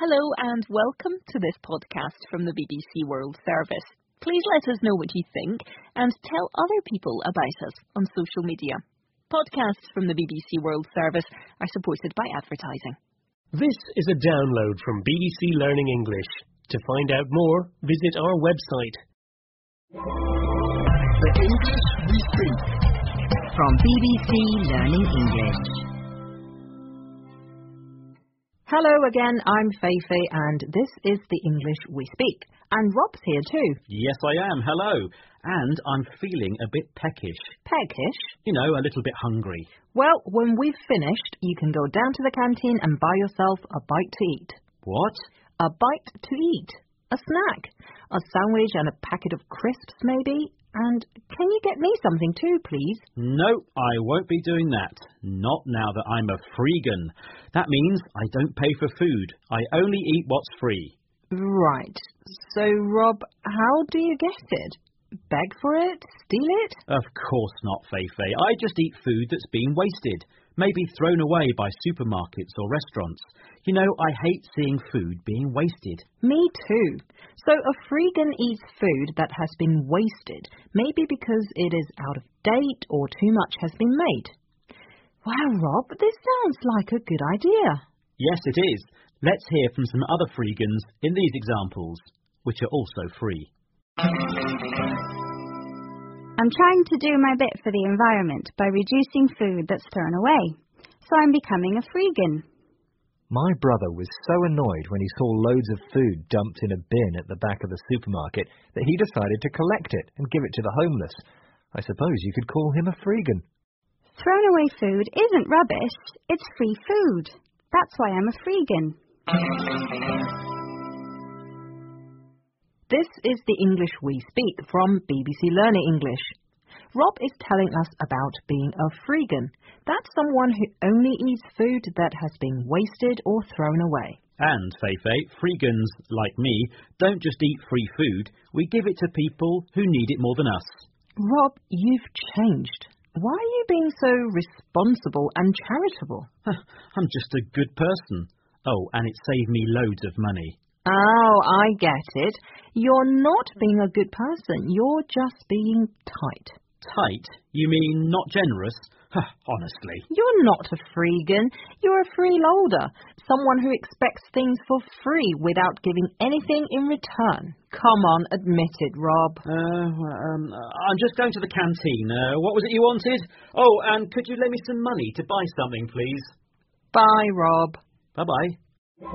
Hello and welcome to this podcast from the BBC World Service. Please let us know what you think and tell other people about us on social media. Podcasts from the BBC World Service are supported by advertising. This is a download from BBC Learning English. To find out more, visit our website. The English we speak. From BBC Learning English. Hello again, I'm Feifei and this is the English we speak. And Rob's here too. Yes, I am. Hello. And I'm feeling a bit peckish. Peckish? You know, a little bit hungry. Well, when we've finished, you can go down to the canteen and buy yourself a bite to eat. What? A bite to eat. A snack. A sandwich and a packet of crisps, maybe. And can you get me something too, please? No, I won't be doing that. Not now that I'm a freegan. That means I don't pay for food. I only eat what's free. Right. So, Rob, how do you get it? Beg for it? Steal it? Of course not, Feifei. I just eat food that's been wasted. Maybe thrown away by supermarkets or restaurants. You know, I hate seeing food being wasted. Me too. So a freegan eats food that has been wasted, maybe because it is out of date or too much has been made. Wow, Rob, this sounds like a good idea. Yes, it is. Let's hear from some other freegans in these examples, which are also free. I'm trying to do my bit for the environment by reducing food that's thrown away, so I'm becoming a freegan. My brother was so annoyed when he saw loads of food dumped in a bin at the back of the supermarket that he decided to collect it and give it to the homeless. I suppose you could call him a freegan. Thrown away food isn't rubbish, it's free food. That's why I'm a freegan. This is the English we speak from BBC Learning English. Rob is telling us about being a freegan. That's someone who only eats food that has been wasted or thrown away. And, Feifei, freegans, like me, don't just eat free food. We give it to people who need it more than us. Rob, you've changed. Why are you being so responsible and charitable? I'm just a good person. Oh, and it saved me loads of money. Oh, I get it. You're not being a good person. You're just being tight. Tight? You mean not generous? Honestly. You're not a freegan. You're a freeloader. Someone who expects things for free without giving anything in return. Come on, admit it, Rob. I'm just going to the canteen. What was it you wanted? Oh, and could you lend me some money to buy something, please? Bye, Rob. Bye-bye.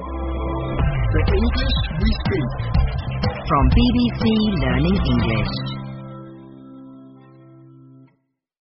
The English we speak. From BBC Learning English.